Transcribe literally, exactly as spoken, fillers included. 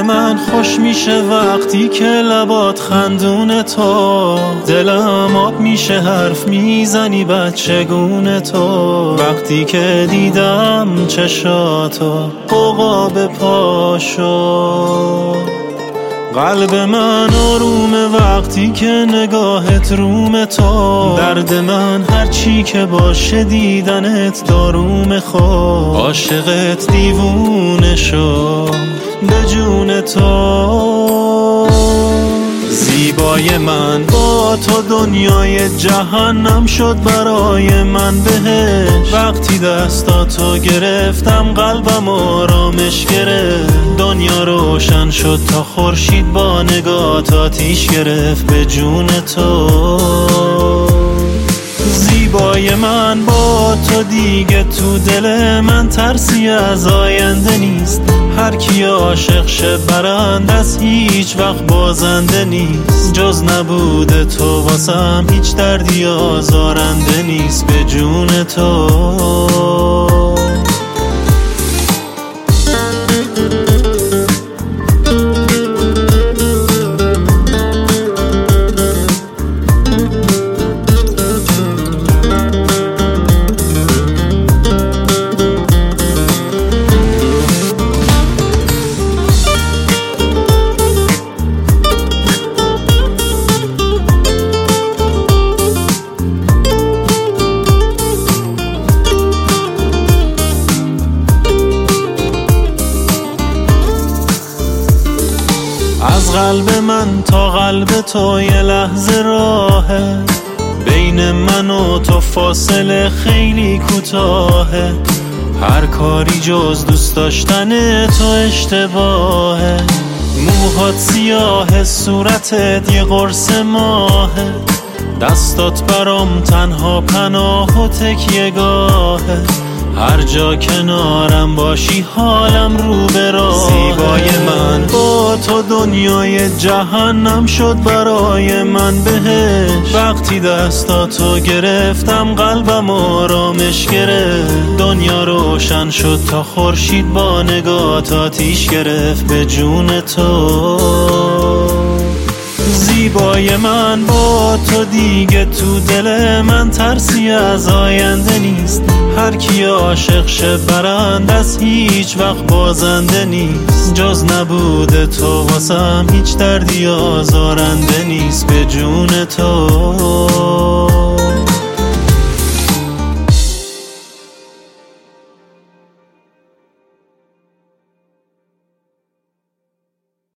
من خوش میشه وقتی که لبات خندون تو، دلم آب میشه حرف میزنی بچگونه تو. وقتی که دیدم چشاتو عقاب پا شد، قلب من آرومه وقتی که نگاهت روم تو. درد من هر چی که باشه دیدنت داروم خود، عاشقت دیوونه شد به جون تو. زیبای من با تو دنیای جهنم شد برای من بهش. وقتی دستاتو گرفتم قلبم آرامش گرفت، دنیا روشن شد تا خورشید با نگات آتیش گرفت به جون تو. زیبای من با تو دیگه تو دل من ترسی از آینده نیست. هر کی عاشق شه برنده است، هیچ وقت بازنده نیست. جز نبوده تو واسم هیچ دردی آزارنده نیست به جون تو. از قلب من تا قلب تو یه لحظه راهه، بین من و تو فاصله خیلی کوتاهه. هر کاری جز دوست داشتن تو اشتباهه. موهات سیاه، صورتت یه قرص ماهه. دستات برام تنها پناه و تکیه گاهه. هر جا کنارم باشی حالم رو به راه. زیبای من با تو دنیای جهنم شد برای من بهش. وقتی دستاتو گرفتم قلبم آرامش گرفت، دنیا روشن شد تا خورشید با نگات آتیش گرفت به جون تو. زیبای من با تو دیگه تو دل من ترسی از آینده نیست. هر کی عاشق شه برنده است، هیچ وقت بازنده نیست. جز نبوده تو واسم هیچ دردی آزارنده نیست به جون تو.